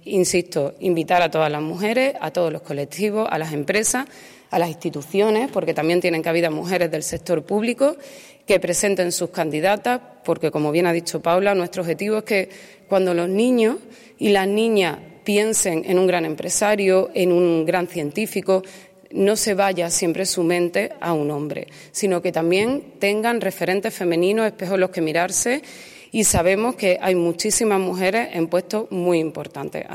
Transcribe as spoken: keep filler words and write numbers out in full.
insisto, invitar a todas las mujeres, a todos los colectivos, a las empresas, a las instituciones, porque también tienen cabida mujeres del sector público, que presenten sus candidatas, porque, como bien ha dicho Paula, nuestro objetivo es que cuando los niños y las niñas piensen en un gran empresario, en un gran científico, no se vaya siempre su mente a un hombre, sino que también tengan referentes femeninos, espejos en los que mirarse, y sabemos que hay muchísimas mujeres en puestos muy importantes.